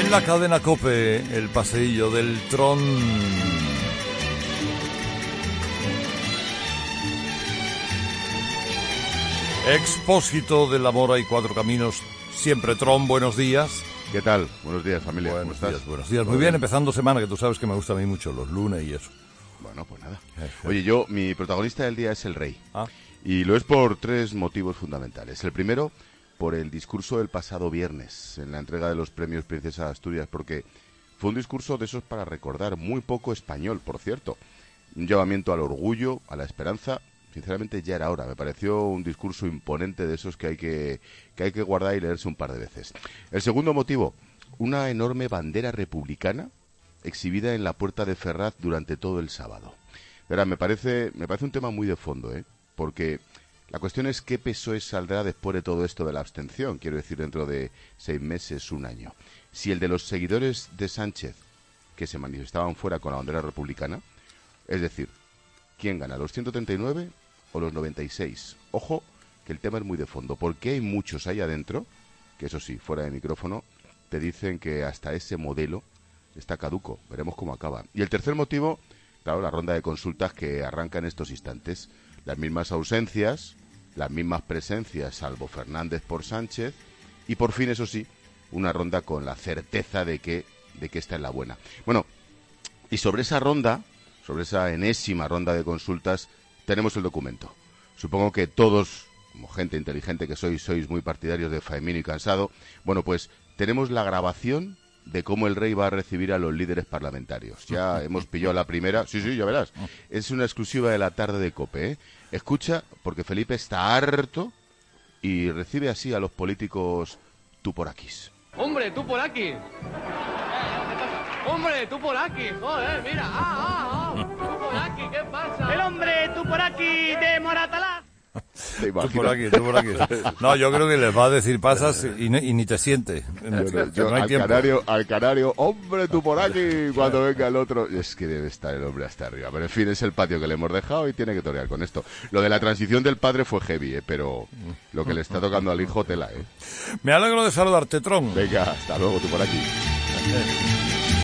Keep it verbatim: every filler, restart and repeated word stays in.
En la cadena COPE, el paseillo del Tron. Expósito del amor hay cuatro caminos. Siempre Tron, buenos días. ¿Qué tal? Buenos días, familia. Buenos ¿Cómo días, estás? buenos días. Muy bien, empezando semana, que tú sabes que me gusta a mí mucho los lunes y eso. Bueno, pues nada. Oye, yo, mi protagonista del día es el rey. Ah. Y lo es por tres motivos fundamentales. El primero, por el discurso del pasado viernes, en la entrega de los premios Princesa de Asturias, porque fue un discurso de esos para recordar, muy poco español, por cierto. Un llamamiento al orgullo, a la esperanza. Sinceramente ya era hora. Me pareció un discurso imponente de esos que hay que, que hay que guardar y leerse un par de veces. El segundo motivo, una enorme bandera republicana exhibida en la Puerta de Ferraz durante todo el sábado. Verá, me parece, me parece un tema muy de fondo, ¿eh? Porque la cuestión es qué P S O E saldrá después de todo esto de la abstención, quiero decir, dentro de seis meses, un año. Si el de los seguidores de Sánchez, que se manifestaban fuera con la bandera republicana, es decir, ¿quién gana, los ciento treinta y nueve o los noventa y seis? Ojo, que el tema es muy de fondo, porque hay muchos ahí adentro, que eso sí, fuera de micrófono, te dicen que hasta ese modelo está caduco. Veremos cómo acaba. Y el tercer motivo, claro, la ronda de consultas que arranca en estos instantes. Las mismas ausencias, las mismas presencias, salvo Fernández por Sánchez, y por fin, eso sí, una ronda con la certeza de que, de que esta es la buena. Bueno, y sobre esa ronda, sobre esa enésima ronda de consultas, tenemos el documento. Supongo que todos, como gente inteligente que sois, sois muy partidarios de Faemino y Cansado. Bueno, pues tenemos la grabación de cómo el rey va a recibir a los líderes parlamentarios. Ya hemos pillado la primera. Sí, sí, ya verás. Es una exclusiva de la tarde de COPE, ¿eh? Escucha, porque Felipe está harto y recibe así a los políticos tú por aquí. ¡Hombre, tú por aquí! ¡Hombre, tú por aquí! ¡Joder, mira! ¡Ah, ah, ah! ¡Tú por aquí! ¿Qué pasa? ¡El hombre, tú por aquí, de Moratalá! Tú por aquí, tú por aquí. No, yo creo que les va a decir pasas y, no, y ni te siente. Yo, yo, no hay al, tiempo. canario, al canario, hombre, tú por aquí, cuando venga el otro. Es que debe estar el hombre hasta arriba. Pero en fin, es el patio que le hemos dejado y tiene que torear con esto. Lo de la transición del padre fue heavy, ¿eh? Pero lo que le está tocando al hijo, tela, ¿eh? Me alegro de saludarte, Tron. Venga, hasta luego, tú por aquí.